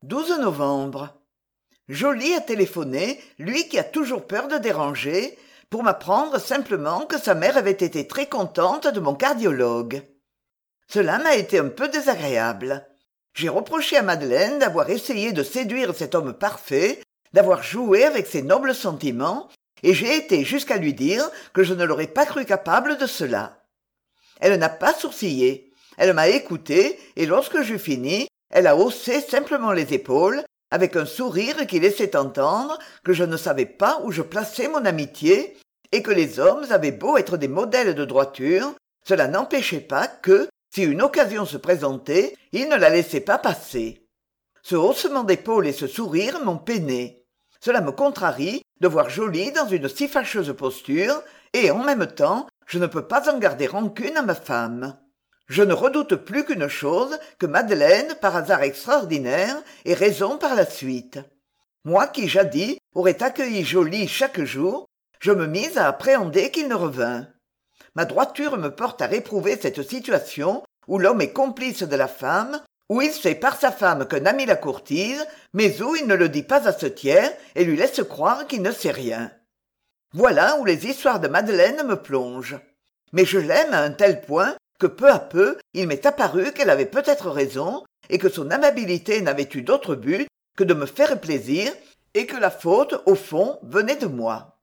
12 novembre. Joly a téléphoné, lui qui a toujours peur de déranger, pour m'apprendre simplement que sa mère avait été très contente de mon cardiologue. Cela m'a été un peu désagréable. J'ai reproché à Madeleine d'avoir essayé de séduire cet homme parfait, d'avoir joué avec ses nobles sentiments, et j'ai été jusqu'à lui dire que je ne l'aurais pas cru capable de cela. Elle n'a pas sourcillé. Elle m'a écouté, et lorsque j'eus fini, elle a haussé simplement les épaules, avec un sourire qui laissait entendre que je ne savais pas où je plaçais mon amitié, et que les hommes avaient beau être des modèles de droiture, cela n'empêchait pas que, si une occasion se présentait, ils ne la laissaient pas passer. Ce haussement d'épaules et ce sourire m'ont peiné. Cela me contrarie de voir Joly dans une si fâcheuse posture, et en même temps, je ne peux pas en garder rancune à ma femme. Je ne redoute plus qu'une chose, que Madeleine, par hasard extraordinaire, ait raison par la suite. Moi qui, jadis, aurais accueilli Joly chaque jour, je me mis à appréhender qu'il ne revînt. Ma droiture me porte à réprouver cette situation où l'homme est complice de la femme, où il sait par sa femme qu'un ami la courtise, mais où il ne le dit pas à ce tiers et lui laisse croire qu'il ne sait rien. Voilà où les histoires de Madeleine me plongent. Mais je l'aime à un tel point que peu à peu il m'est apparu qu'elle avait peut-être raison et que son amabilité n'avait eu d'autre but que de me faire plaisir et que la faute, au fond, venait de moi.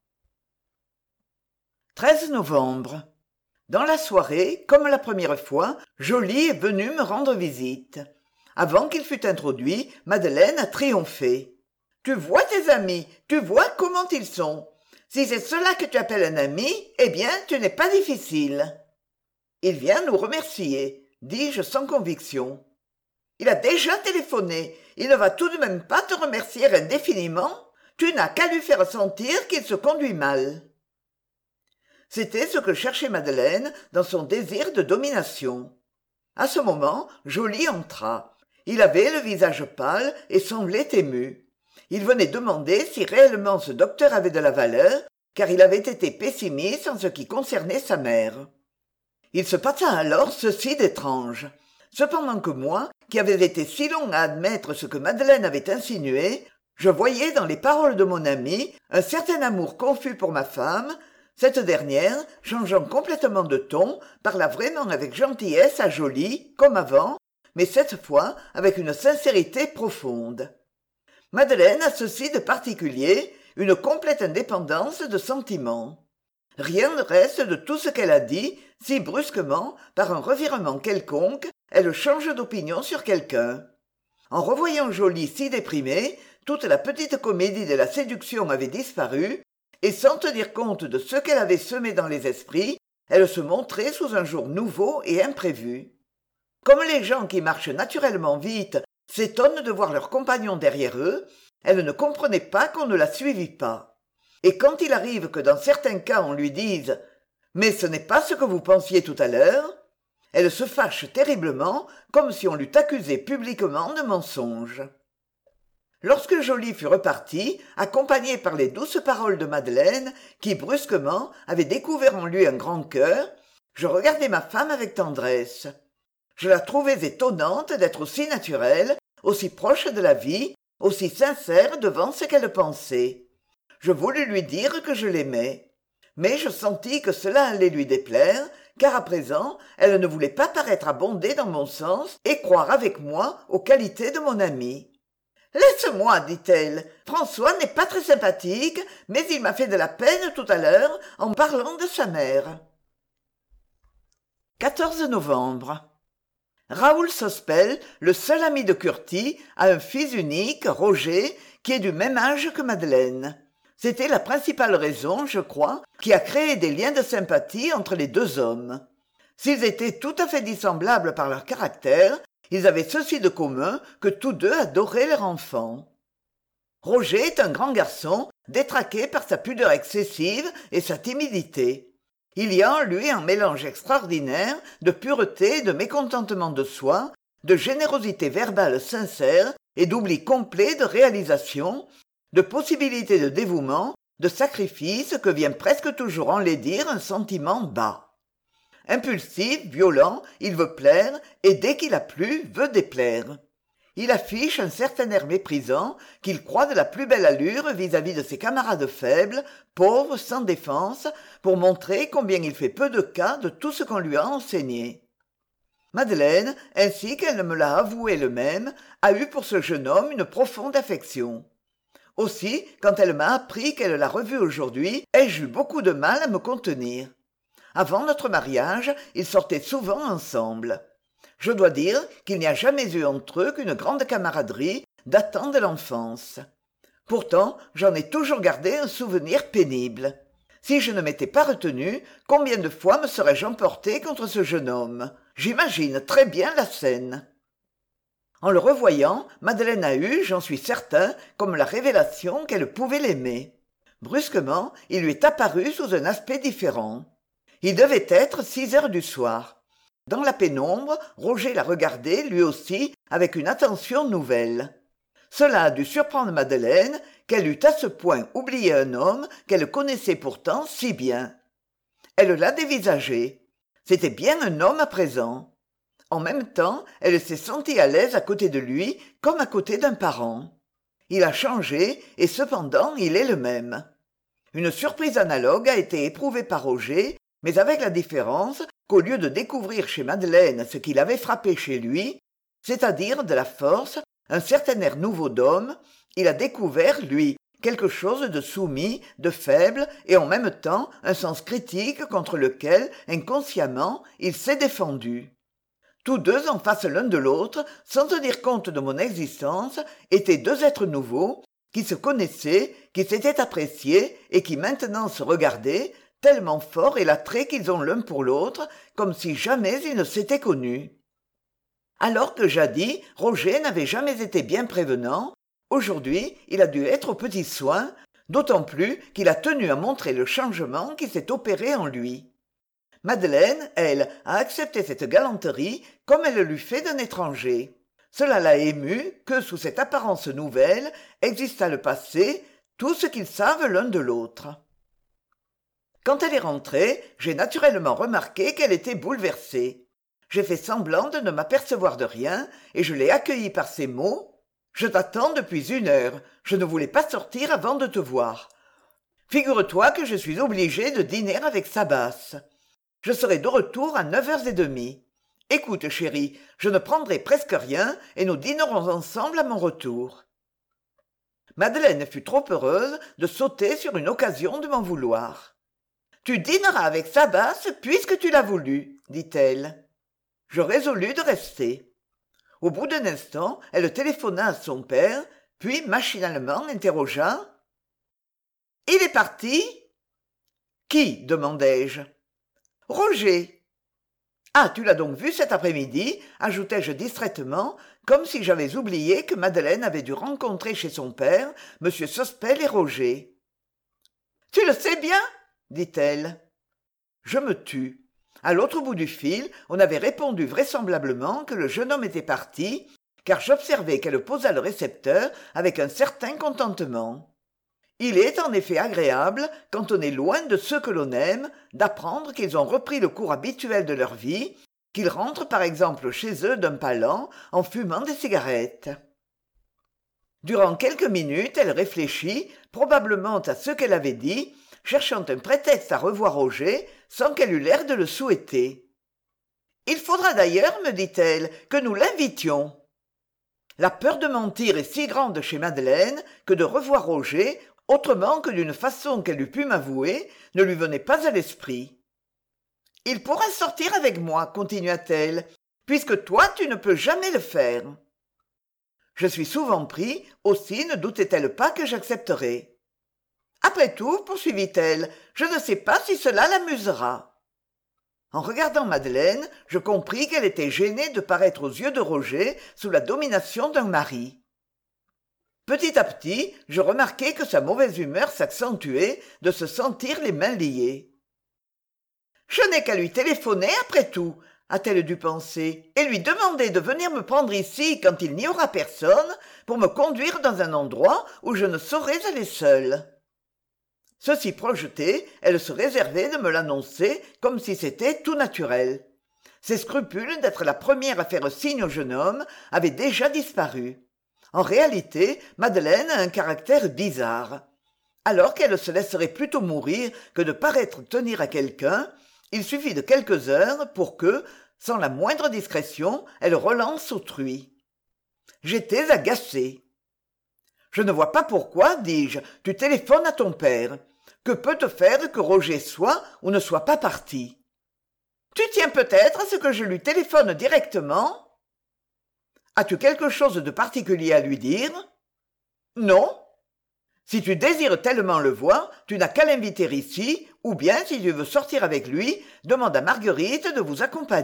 13 novembre. Dans la soirée, comme la première fois, Joly est venu me rendre visite. Avant qu'il fût introduit, Madeleine a triomphé. « Tu vois tes amis, tu vois comment ils sont. Si c'est cela que tu appelles un ami, eh bien, tu n'es pas difficile. » « Il vient nous remercier, dis-je sans conviction. Il a déjà téléphoné, il ne va tout de même pas te remercier indéfiniment. Tu n'as qu'à lui faire sentir qu'il se conduit mal. » C'était ce que cherchait Madeleine dans son désir de domination. À ce moment, Joly entra. Il avait le visage pâle et semblait ému. Il venait demander si réellement ce docteur avait de la valeur, car il avait été pessimiste en ce qui concernait sa mère. Il se passa alors ceci d'étrange. Cependant que moi, qui avais été si long à admettre ce que Madeleine avait insinué, je voyais dans les paroles de mon ami un certain amour confus pour ma femme. Cette dernière, changeant complètement de ton, parla vraiment avec gentillesse à Joly, comme avant, mais cette fois avec une sincérité profonde. Madeleine a ceci de particulier, une complète indépendance de sentiment. Rien ne reste de tout ce qu'elle a dit, si brusquement, par un revirement quelconque, elle change d'opinion sur quelqu'un. En revoyant Joly si déprimé, toute la petite comédie de la séduction avait disparu, et sans tenir compte de ce qu'elle avait semé dans les esprits, elle se montrait sous un jour nouveau et imprévu. Comme les gens qui marchent naturellement vite s'étonnent de voir leurs compagnons derrière eux, elle ne comprenait pas qu'on ne la suivît pas. Et quand il arrive que dans certains cas on lui dise « Mais ce n'est pas ce que vous pensiez tout à l'heure », elle se fâche terriblement, comme si on l'eût accusée publiquement de mensonge. Lorsque Joly fut reparti, accompagné par les douces paroles de Madeleine, qui brusquement avait découvert en lui un grand cœur, je regardai ma femme avec tendresse. Je la trouvais étonnante d'être aussi naturelle, aussi proche de la vie, aussi sincère devant ce qu'elle pensait. Je voulus lui dire que je l'aimais. Mais je sentis que cela allait lui déplaire, car à présent, elle ne voulait pas paraître abonder dans mon sens et croire avec moi aux qualités de mon ami. « Laisse-moi, dit-elle. François n'est pas très sympathique, mais il m'a fait de la peine tout à l'heure en parlant de sa mère. » 14 novembre. Raoul Sospel, le seul ami de Curti, a un fils unique, Roger, qui est du même âge que Madeleine. C'était la principale raison, je crois, qui a créé des liens de sympathie entre les deux hommes. S'ils étaient tout à fait dissemblables par leur caractère, ils avaient ceci de commun que tous deux adoraient leur enfant. Roger est un grand garçon, détraqué par sa pudeur excessive et sa timidité. Il y a en lui un mélange extraordinaire de pureté et de mécontentement de soi, de générosité verbale sincère et d'oubli complet de réalisation, de possibilité de dévouement, de sacrifice que vient presque toujours enlaidir un sentiment bas. Impulsif, violent, il veut plaire, et dès qu'il a plu, veut déplaire. il affiche un certain air méprisant qu'il croit de la plus belle allure vis-à-vis de ses camarades faibles, pauvres, sans défense, pour montrer combien il fait peu de cas de tout ce qu'on lui a enseigné. Madeleine, ainsi qu'elle me l'a avoué elle-même, a eu pour ce jeune homme une profonde affection. Aussi, quand elle m'a appris qu'elle l'a revu aujourd'hui, ai-je eu beaucoup de mal à me contenir. Avant notre mariage, ils sortaient souvent ensemble. Je dois dire qu'il n'y a jamais eu entre eux qu'une grande camaraderie datant de l'enfance. Pourtant, j'en ai toujours gardé un souvenir pénible. Si je ne m'étais pas retenue, combien de fois me serais-je emportée contre ce jeune homme? J'imagine très bien la scène. En le revoyant, Madeleine a eu, j'en suis certain, comme la révélation qu'elle pouvait l'aimer. Brusquement, il lui est apparu sous un aspect différent. Il devait être 6 heures du soir. Dans la pénombre, Roger la regardait, lui aussi, avec une attention nouvelle. Cela a dû surprendre Madeleine, qu'elle eût à ce point oublié un homme qu'elle connaissait pourtant si bien. Elle l'a dévisagé. C'était bien un homme à présent. En même temps, elle s'est sentie à l'aise à côté de lui, comme à côté d'un parent. Il a changé, et cependant il est le même. Une surprise analogue a été éprouvée par Roger, mais avec la différence qu'au lieu de découvrir chez Madeleine ce qui l'avait frappé chez lui, c'est-à-dire de la force, un certain air nouveau d'homme, il a découvert, lui, quelque chose de soumis, de faible, et en même temps un sens critique contre lequel, inconsciemment, il s'est défendu. Tous deux en face l'un de l'autre, sans tenir compte de mon existence, étaient deux êtres nouveaux, qui se connaissaient, qui s'étaient appréciés, et qui maintenant se regardaient, tellement fort est l'attrait qu'ils ont l'un pour l'autre, comme si jamais ils ne s'étaient connus. Alors que jadis, Roger n'avait jamais été bien prévenant, aujourd'hui il a dû être aux petits soins, d'autant plus qu'il a tenu à montrer le changement qui s'est opéré en lui. Madeleine, elle, a accepté cette galanterie comme elle l'eût fait d'un étranger. Cela l'a émue que, sous cette apparence nouvelle, existât le passé, tout ce qu'ils savent l'un de l'autre. Quand elle est rentrée, j'ai naturellement remarqué qu'elle était bouleversée. J'ai fait semblant de ne m'apercevoir de rien, et je l'ai accueillie par ces mots. « Je t'attends depuis 1 heure. Je ne voulais pas sortir avant de te voir. Figure-toi que je suis obligée de dîner avec Sabas. Je serai de retour à 9h30. Écoute, chérie, je ne prendrai presque rien, et nous dînerons ensemble à mon retour. » Madeleine fut trop heureuse de sauter sur une occasion de m'en vouloir. « Tu dîneras avec Sabas puisque tu l'as voulu, dit-elle. Je résolus de rester. Au bout d'un instant, elle téléphona à son père, puis machinalement interrogea. « Il est parti ?»« Qui ?» demandai-je. « Roger. »« Ah, tu l'as donc vu cet après-midi ?» ajoutai-je distraitement, comme si j'avais oublié que Madeleine avait dû rencontrer chez son père M. Sospel et Roger. « Tu le sais bien ?» dit-elle. Je me tus. À l'autre bout du fil, on avait répondu vraisemblablement que le jeune homme était parti, car j'observai qu'elle posa le récepteur avec un certain contentement. Il est en effet agréable, quand on est loin de ceux que l'on aime, d'apprendre qu'ils ont repris le cours habituel de leur vie, qu'ils rentrent par exemple chez eux d'un pas lent en fumant des cigarettes. Durant quelques minutes, elle réfléchit, probablement à ce qu'elle avait dit, cherchant un prétexte à revoir Roger sans qu'elle eût l'air de le souhaiter. « Il faudra d'ailleurs, me dit-elle, que nous l'invitions. » La peur de mentir est si grande chez Madeleine que de revoir Roger, autrement que d'une façon qu'elle eût pu m'avouer, ne lui venait pas à l'esprit. « Il pourra sortir avec moi, continua-t-elle, puisque toi tu ne peux jamais le faire. » Je suis souvent pris, aussi ne doutait-elle pas que j'accepterais. Après tout, poursuivit-elle, je ne sais pas si cela l'amusera. En regardant Madeleine, je compris qu'elle était gênée de paraître aux yeux de Roger sous la domination d'un mari. Petit à petit, je remarquai que sa mauvaise humeur s'accentuait de se sentir les mains liées. « Je n'ai qu'à lui téléphoner après tout, a-t-elle dû penser, et lui demander de venir me prendre ici quand il n'y aura personne, pour me conduire dans un endroit où je ne saurais aller seule. » Ceci projeté, elle se réservait de me l'annoncer comme si c'était tout naturel. Ses scrupules d'être la première à faire signe au jeune homme avaient déjà disparu. En réalité, Madeleine a un caractère bizarre. Alors qu'elle se laisserait plutôt mourir que de paraître tenir à quelqu'un, il suffit de quelques heures pour que, sans la moindre discrétion, elle relance autrui. J'étais agacé. « Je ne vois pas pourquoi, dis-je, tu téléphones à ton père. Que peut te faire que Roger soit ou ne soit pas parti ? Tu tiens peut-être à ce que je lui téléphone directement ? As-tu quelque chose de particulier à lui dire ? Non ? Si tu désires tellement le voir, tu n'as qu'à l'inviter ici, ou bien, si tu veux sortir avec lui, demande à Marguerite de vous accompagner. »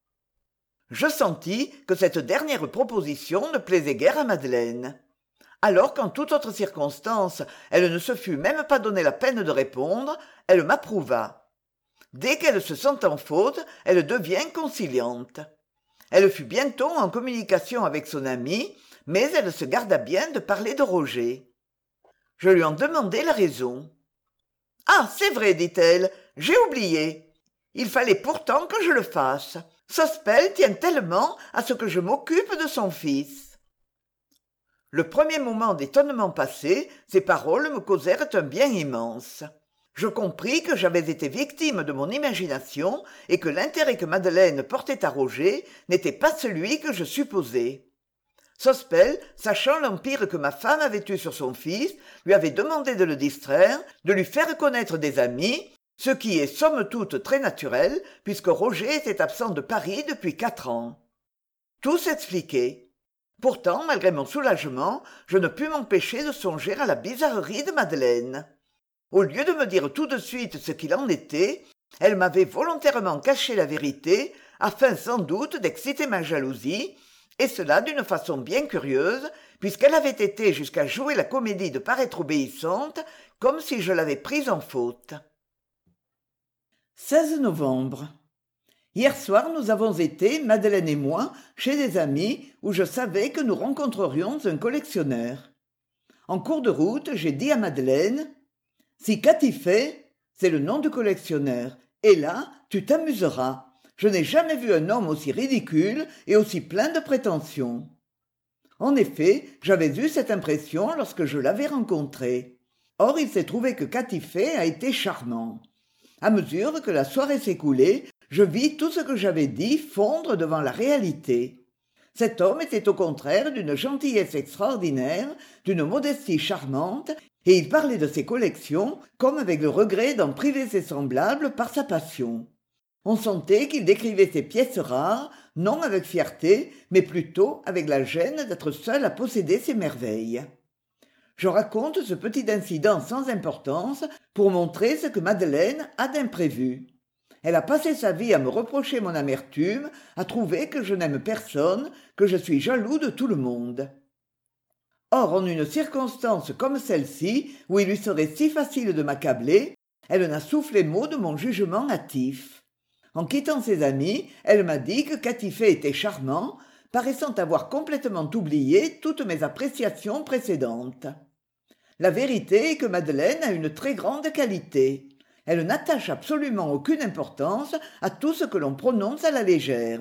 Je sentis que cette dernière proposition ne plaisait guère à Madeleine. Alors qu'en toute autre circonstance, elle ne se fût même pas donné la peine de répondre, elle m'approuva. Dès qu'elle se sent en faute, elle devient conciliante. Elle fut bientôt en communication avec son amie, mais elle se garda bien de parler de Roger. Je lui en demandai la raison. « Ah, c'est vrai, dit-elle, j'ai oublié. Il fallait pourtant que je le fasse. Sospel tient tellement à ce que je m'occupe de son fils. » Le premier moment d'étonnement passé, ces paroles me causèrent un bien immense. Je compris que j'avais été victime de mon imagination et que l'intérêt que Madeleine portait à Roger n'était pas celui que je supposais. Sospel, sachant l'empire que ma femme avait eu sur son fils, lui avait demandé de le distraire, de lui faire connaître des amis, ce qui est somme toute très naturel, puisque Roger était absent de Paris depuis 4 ans. Tout s'expliquait. Pourtant, malgré mon soulagement, je ne pus m'empêcher de songer à la bizarrerie de Madeleine. Au lieu de me dire tout de suite ce qu'il en était, elle m'avait volontairement caché la vérité, afin sans doute d'exciter ma jalousie, et cela d'une façon bien curieuse, puisqu'elle avait été jusqu'à jouer la comédie de paraître obéissante, comme si je l'avais prise en faute. 16 novembre. Hier soir, nous avons été, Madeleine et moi, chez des amis où je savais que nous rencontrerions un collectionneur. En cours de route, j'ai dit à Madeleine « Si Cathy fait, c'est le nom du collectionneur, et là, tu t'amuseras. Je n'ai jamais vu un homme aussi ridicule et aussi plein de prétentions. » En effet, j'avais eu cette impression lorsque je l'avais rencontré. Or, il s'est trouvé que Cathy Fay a été charmant. À mesure que la soirée s'écoulait, je vis tout ce que j'avais dit fondre devant la réalité. Cet homme était au contraire d'une gentillesse extraordinaire, d'une modestie charmante, et il parlait de ses collections comme avec le regret d'en priver ses semblables par sa passion. On sentait qu'il décrivait ses pièces rares, non avec fierté, mais plutôt avec la gêne d'être seul à posséder ces merveilles. Je raconte ce petit incident sans importance pour montrer ce que Madeleine a d'imprévu. Elle a passé sa vie à me reprocher mon amertume, à trouver que je n'aime personne, que je suis jaloux de tout le monde. Or, en une circonstance comme celle-ci, où il lui serait si facile de m'accabler, elle n'a soufflé mot de mon jugement hâtif. En quittant ses amis, elle m'a dit que Cathy Fay était charmant, paraissant avoir complètement oublié toutes mes appréciations précédentes. La vérité est que Madeleine a une très grande qualité. Elle n'attache absolument aucune importance à tout ce que l'on prononce à la légère.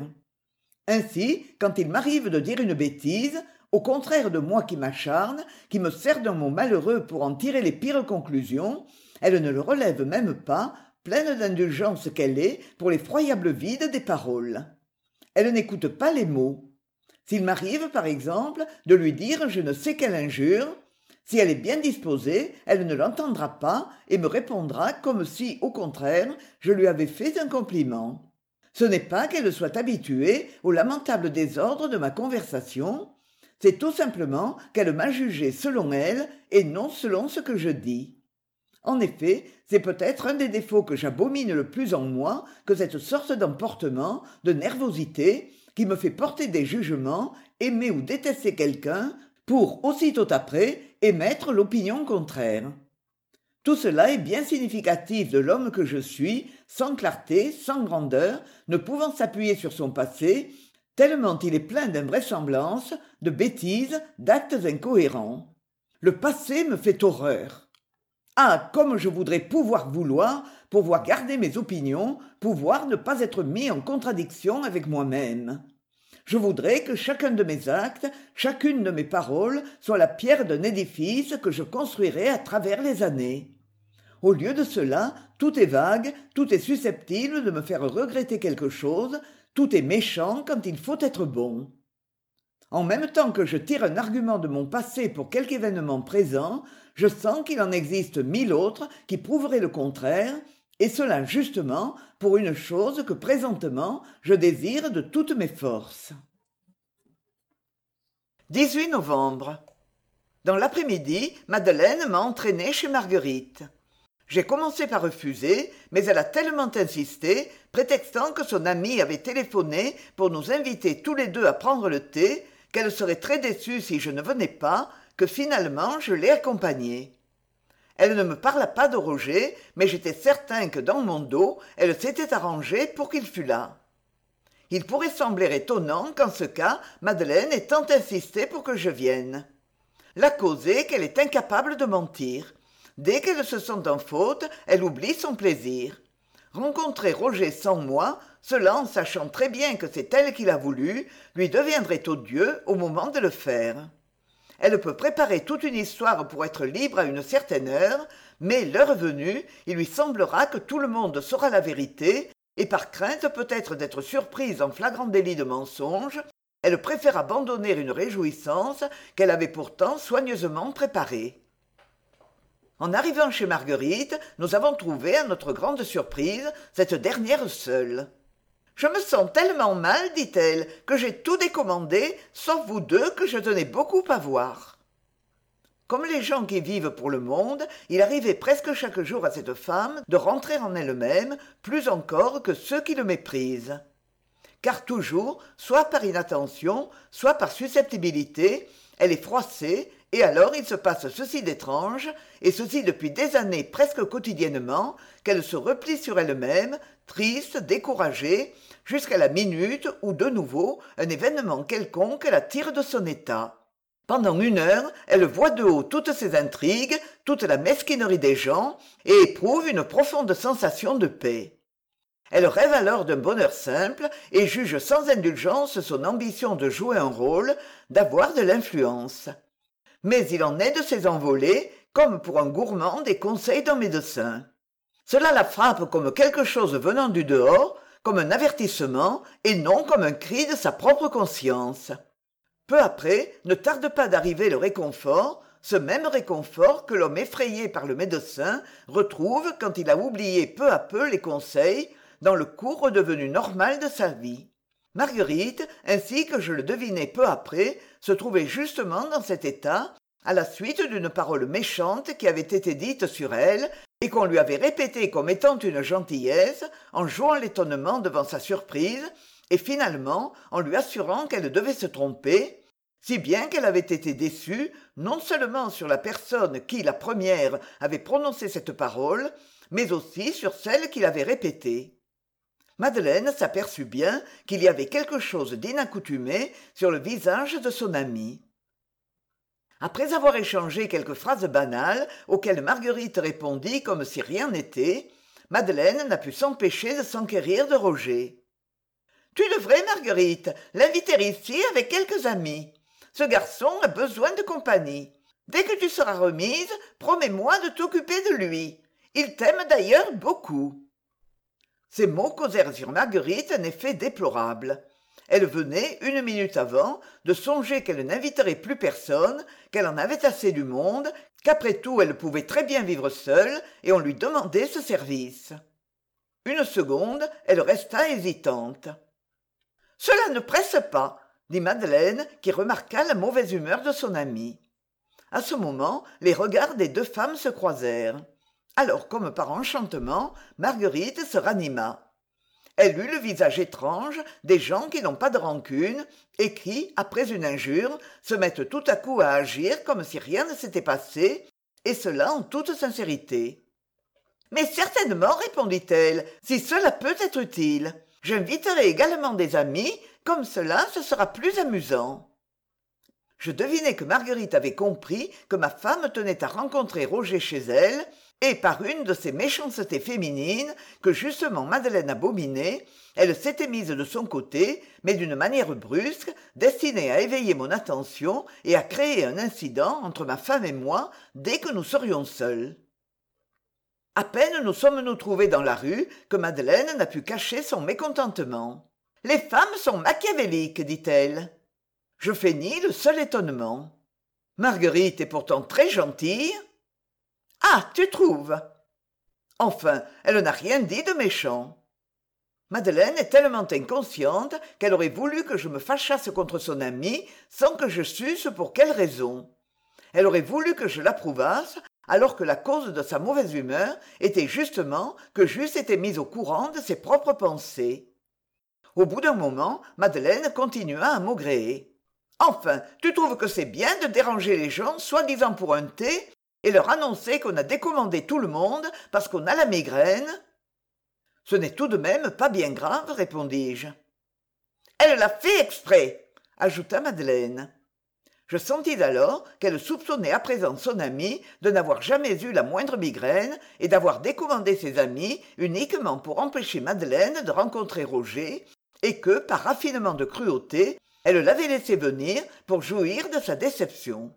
Ainsi, quand il m'arrive de dire une bêtise, au contraire de moi qui m'acharne, qui me sers d'un mot malheureux pour en tirer les pires conclusions, elle ne le relève même pas, pleine d'indulgence qu'elle est pour l'effroyable vide des paroles. Elle n'écoute pas les mots. S'il m'arrive, par exemple, de lui dire je ne sais quelle injure, si elle est bien disposée, elle ne l'entendra pas et me répondra comme si, au contraire, je lui avais fait un compliment. Ce n'est pas qu'elle soit habituée au lamentable désordre de ma conversation, c'est tout simplement qu'elle m'a jugé selon elle et non selon ce que je dis. En effet, c'est peut-être un des défauts que j'abomine le plus en moi que cette sorte d'emportement, de nervosité, qui me fait porter des jugements, aimer ou détester quelqu'un, pour, aussitôt après, émettre l'opinion contraire. Tout cela est bien significatif de l'homme que je suis, sans clarté, sans grandeur, ne pouvant s'appuyer sur son passé, tellement il est plein d'invraisemblances, de bêtises, d'actes incohérents. Le passé me fait horreur. Ah, comme je voudrais pouvoir garder mes opinions, pouvoir ne pas être mis en contradiction avec moi-même. Je voudrais que chacun de mes actes, chacune de mes paroles soit la pierre d'un édifice que je construirai à travers les années. Au lieu de cela, tout est vague, tout est susceptible de me faire regretter quelque chose, tout est méchant quand il faut être bon. En même temps que je tire un argument de mon passé pour quelque événement présent, je sens qu'il en existe 1000 autres qui prouveraient le contraire, et cela justement pour une chose que présentement je désire de toutes mes forces. 18 novembre. Dans l'après-midi, Madeleine m'a entraîné chez Marguerite. J'ai commencé par refuser, mais elle a tellement insisté, prétextant que son amie avait téléphoné pour nous inviter tous les deux à prendre le thé, qu'elle serait très déçue si je ne venais pas, que finalement je l'ai accompagnée. Elle ne me parla pas de Roger, mais j'étais certain que dans mon dos, elle s'était arrangée pour qu'il fût là. Il pourrait sembler étonnant qu'en ce cas, Madeleine ait tant insisté pour que je vienne. La cause est qu'elle est incapable de mentir. Dès qu'elle se sent en faute, elle oublie son plaisir. Rencontrer Roger sans moi, cela en sachant très bien que c'est elle qui l'a voulu, lui deviendrait odieux au moment de le faire. Elle peut préparer toute une histoire pour être libre à une certaine heure, mais l'heure venue, il lui semblera que tout le monde saura la vérité, et par crainte peut-être d'être surprise en flagrant délit de mensonge, elle préfère abandonner une réjouissance qu'elle avait pourtant soigneusement préparée. En arrivant chez Marguerite, nous avons trouvé, à notre grande surprise, cette dernière seule. « Je me sens tellement mal, dit-elle, que j'ai tout décommandé, sauf vous deux que je tenais beaucoup à voir. » Comme les gens qui vivent pour le monde, il arrivait presque chaque jour à cette femme de rentrer en elle-même, plus encore que ceux qui le méprisent. Car toujours, soit par inattention, soit par susceptibilité, elle est froissée, et alors il se passe ceci d'étrange, et ceci depuis des années presque quotidiennement, qu'elle se replie sur elle-même, triste, découragée, jusqu'à la minute où, de nouveau, un événement quelconque la tire de son état. Pendant 1 heure, elle voit de haut toutes ces intrigues, toute la mesquinerie des gens, et éprouve une profonde sensation de paix. Elle rêve alors d'un bonheur simple et juge sans indulgence son ambition de jouer un rôle, d'avoir de l'influence. Mais il en est de ces envolées, comme pour un gourmand des conseils d'un médecin. Cela la frappe comme quelque chose venant du dehors, comme un avertissement, et non comme un cri de sa propre conscience. Peu après, ne tarde pas d'arriver le réconfort, ce même réconfort que l'homme effrayé par le médecin retrouve quand il a oublié peu à peu les conseils, dans le cours redevenu normal de sa vie. Marguerite, ainsi que je le devinais peu après, se trouvait justement dans cet état, à la suite d'une parole méchante qui avait été dite sur elle et qu'on lui avait répétée comme étant une gentillesse, en jouant l'étonnement devant sa surprise, et finalement en lui assurant qu'elle devait se tromper, si bien qu'elle avait été déçue non seulement sur la personne qui, la première, avait prononcé cette parole, mais aussi sur celle qui l'avait répétée. Madeleine s'aperçut bien qu'il y avait quelque chose d'inaccoutumé sur le visage de son amie. Après avoir échangé quelques phrases banales auxquelles Marguerite répondit comme si rien n'était, Madeleine n'a pu s'empêcher de s'enquérir de Roger. « Tu devrais, Marguerite, l'inviter ici avec quelques amis. Ce garçon a besoin de compagnie. Dès que tu seras remise, promets-moi de t'occuper de lui. Il t'aime d'ailleurs beaucoup. » Ces mots causèrent sur Marguerite un effet déplorable. Elle venait, 1 minute avant, de songer qu'elle n'inviterait plus personne, qu'elle en avait assez du monde, qu'après tout elle pouvait très bien vivre seule, et on lui demandait ce service. 1 seconde, elle resta hésitante. « Cela ne presse pas, » dit Madeleine, qui remarqua la mauvaise humeur de son amie. À ce moment, les regards des 2 femmes se croisèrent. Alors, comme par enchantement, Marguerite se ranima. Elle eut le visage étrange des gens qui n'ont pas de rancune et qui, après une injure, se mettent tout à coup à agir comme si rien ne s'était passé, et cela en toute sincérité. « Mais certainement, répondit-elle, si cela peut être utile. J'inviterai également des amis, comme cela ce sera plus amusant. » Je devinai que Marguerite avait compris que ma femme tenait à rencontrer Roger chez elle, et par une de ces méchancetés féminines que justement Madeleine abominait, elle s'était mise de son côté, mais d'une manière brusque, destinée à éveiller mon attention et à créer un incident entre ma femme et moi dès que nous serions seuls. À peine nous sommes-nous trouvés dans la rue que Madeleine n'a pu cacher son mécontentement. « Les femmes sont machiavéliques, dit-elle. » Je feignis le seul étonnement. « Marguerite est pourtant très gentille. »« Ah, tu trouves ?» Enfin, elle n'a rien dit de méchant. Madeleine est tellement inconsciente qu'elle aurait voulu que je me fâchasse contre son amie sans que je susse pour quelle raison. Elle aurait voulu que je l'approuvasse, alors que la cause de sa mauvaise humeur était justement que j'eusse été mise au courant de ses propres pensées. Au bout d'un moment, Madeleine continua à maugréer. « Enfin, tu trouves que c'est bien de déranger les gens soi-disant pour un thé et leur annoncer qu'on a décommandé tout le monde parce qu'on a la migraine ?» « Ce n'est tout de même pas bien grave, répondis-je. »« Elle l'a fait exprès, » ajouta Madeleine. Je sentis alors qu'elle soupçonnait à présent son amie de n'avoir jamais eu la moindre migraine et d'avoir décommandé ses amis uniquement pour empêcher Madeleine de rencontrer Roger, et que, par raffinement de cruauté, elle l'avait laissé venir pour jouir de sa déception.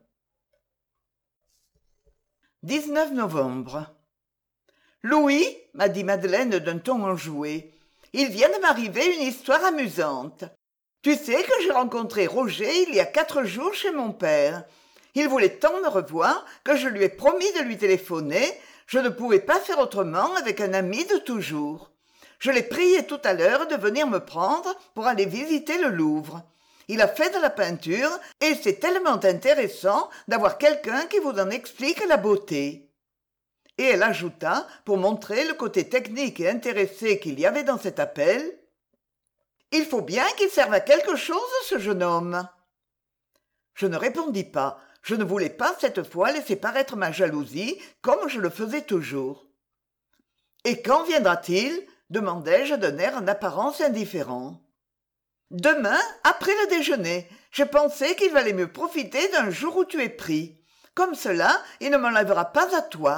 19 novembre. Louis, m'a dit Madeleine d'un ton enjoué, il vient de m'arriver une histoire amusante. Tu sais que j'ai rencontré Roger il y a 4 jours chez mon père. Il voulait tant me revoir que je lui ai promis de lui téléphoner. Je ne pouvais pas faire autrement avec un ami de toujours. Je l'ai prié tout à l'heure de venir me prendre pour aller visiter le Louvre. Il a fait de la peinture et c'est tellement intéressant d'avoir quelqu'un qui vous en explique la beauté. Et elle ajouta, pour montrer le côté technique et intéressé qu'il y avait dans cet appel, « Il faut bien qu'il serve à quelque chose, ce jeune homme. » Je ne répondis pas. Je ne voulais pas cette fois laisser paraître ma jalousie comme je le faisais toujours. « Et quand viendra-t-il » demandai-je d'un air en apparence indifférent. « Demain, après le déjeuner. J'ai pensé qu'il valait mieux profiter d'un jour où tu es pris. Comme cela, il ne m'enlèvera pas à toi. »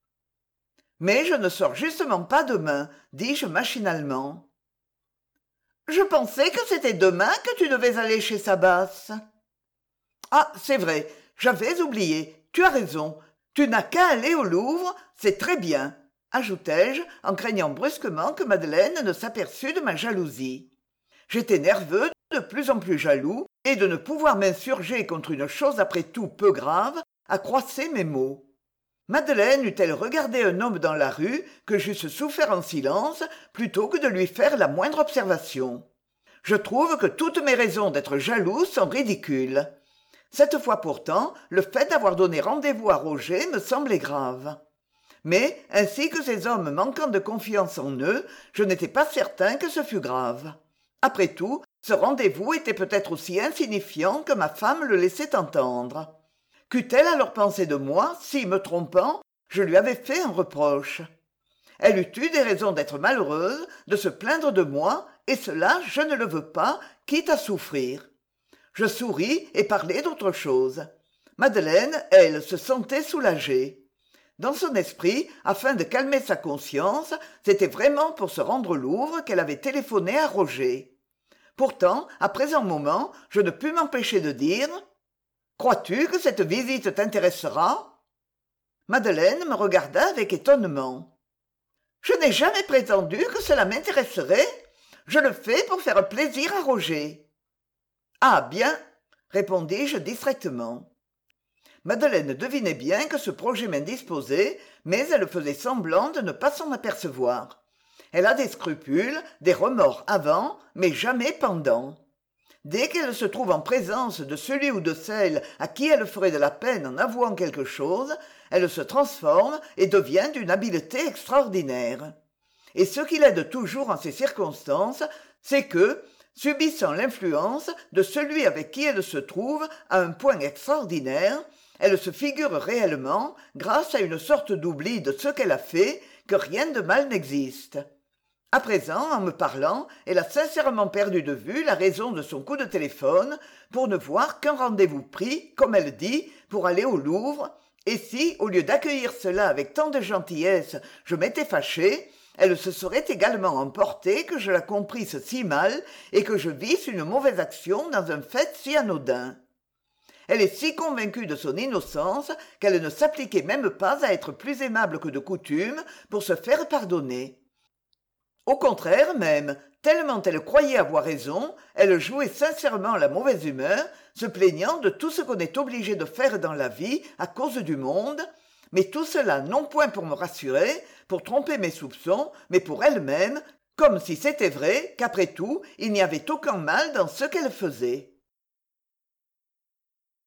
« Mais je ne sors justement pas demain, dis-je machinalement. « Je pensais que c'était demain que tu devais aller chez Sabas. »« Ah, c'est vrai, j'avais oublié, tu as raison. Tu n'as qu'à aller au Louvre, c'est très bien, » ajoutai-je en craignant brusquement que Madeleine ne s'aperçût de ma jalousie. J'étais nerveux, de plus en plus jaloux, et de ne pouvoir m'insurger contre une chose après tout peu grave, accroissait mes maux. Madeleine eût-elle regardé un homme dans la rue que j'eusse souffert en silence plutôt que de lui faire la moindre observation. Je trouve que toutes mes raisons d'être jalouse sont ridicules. Cette fois pourtant, le fait d'avoir donné rendez-vous à Roger me semblait grave. Mais, ainsi que ces hommes manquant de confiance en eux, je n'étais pas certain que ce fût grave. Après tout, ce rendez-vous était peut-être aussi insignifiant que ma femme le laissait entendre. Qu'eût-elle alors pensé de moi si, me trompant, je lui avais fait un reproche? Elle eût eu des raisons d'être malheureuse, de se plaindre de moi, et cela, je ne le veux pas, quitte à souffrir. Je souris et parlai d'autre chose. Madeleine, elle, se sentait soulagée. Dans son esprit, afin de calmer sa conscience, c'était vraiment pour se rendre au Louvre qu'elle avait téléphoné à Roger. Pourtant, après un moment, je ne pus m'empêcher de dire « Crois-tu que cette visite t'intéressera ?» Madeleine me regarda avec étonnement. « Je n'ai jamais prétendu que cela m'intéresserait. Je le fais pour faire plaisir à Roger. »« Ah bien, » répondis-je distraitement. Madeleine devinait bien que ce projet m'indisposait, mais elle faisait semblant de ne pas s'en apercevoir. Elle a des scrupules, des remords avant, mais jamais pendant. Dès qu'elle se trouve en présence de celui ou de celle à qui elle ferait de la peine en avouant quelque chose, elle se transforme et devient d'une habileté extraordinaire. Et ce qui l'aide toujours en ces circonstances, c'est que, subissant l'influence de celui avec qui elle se trouve à un point extraordinaire, elle se figure réellement, grâce à une sorte d'oubli de ce qu'elle a fait, que rien de mal n'existe. À présent, en me parlant, elle a sincèrement perdu de vue la raison de son coup de téléphone pour ne voir qu'un rendez-vous pris, comme elle dit, pour aller au Louvre, et si, au lieu d'accueillir cela avec tant de gentillesse, je m'étais fâché, elle se serait également emportée que je la comprisse si mal et que je visse une mauvaise action dans un fait si anodin. Elle est si convaincue de son innocence qu'elle ne s'appliquait même pas à être plus aimable que de coutume pour se faire pardonner. Au contraire même, tellement elle croyait avoir raison, elle jouait sincèrement la mauvaise humeur, se plaignant de tout ce qu'on est obligé de faire dans la vie à cause du monde, mais tout cela non point pour me rassurer, pour tromper mes soupçons, mais pour elle-même, comme si c'était vrai qu'après tout il n'y avait aucun mal dans ce qu'elle faisait.